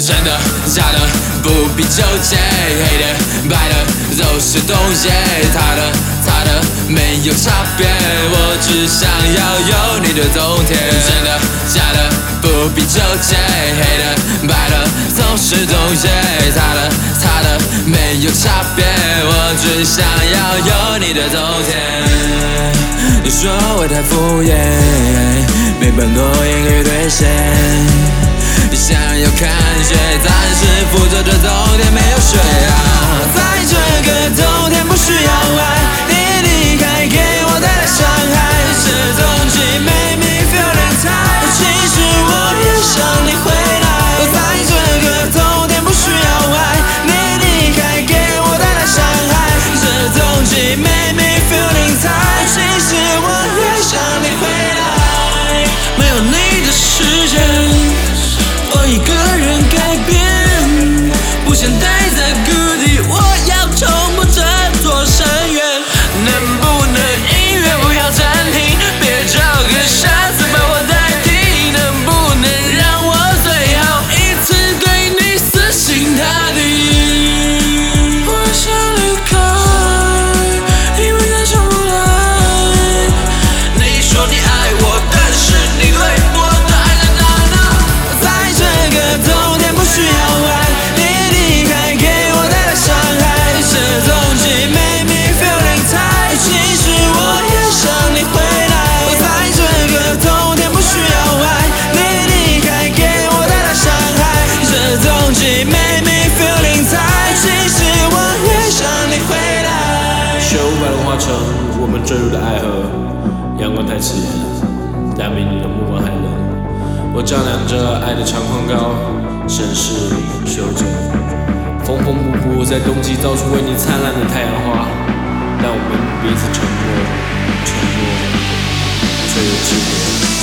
真的假的不必纠结，黑的白的都是东西，他的没有差别，我只想要有你的冬天。真的假的不必纠结，黑的白的都是东西，他的没有差别，我只想要有你的冬天。你说我太敷衍，没把诺言给兑现。你想要看雪，但是负责这冬天没有水啊。在这个冬天不需要爱，你离开给我带来伤害。这冬季 make me feeling tired， 其实我也想你回来。在这个冬天不需要爱，你离开给我带来伤害。这冬季 make me feeling tired， 其实我也想你回来。没有你的时间，我一个人改变，不想待在谷底，我要冲破这座深渊。能不能音乐不要暂停，别找个下次把我代替，能不能让我最后一次对你死心塌地。我想离开，因为它上不来。你说你爱我，但是你对我的爱在哪呢？在这个冬天不需要爱，你离开给我带来伤害。这冬季 make me feeling tired， 其实我也想你回来。在这个冬天不需要爱，你离开给我带来伤害。这冬季 make me feeling tired， 其实我也想你回来。 雪雾般的化成我们坠入的爱河，阳光太刺眼，但比你的目光还冷。我丈量着爱的长宽高，审视修整，缝缝补补，在冬季造出为你灿烂的太阳花。但我们彼此沉默，沉默，却又寂寞。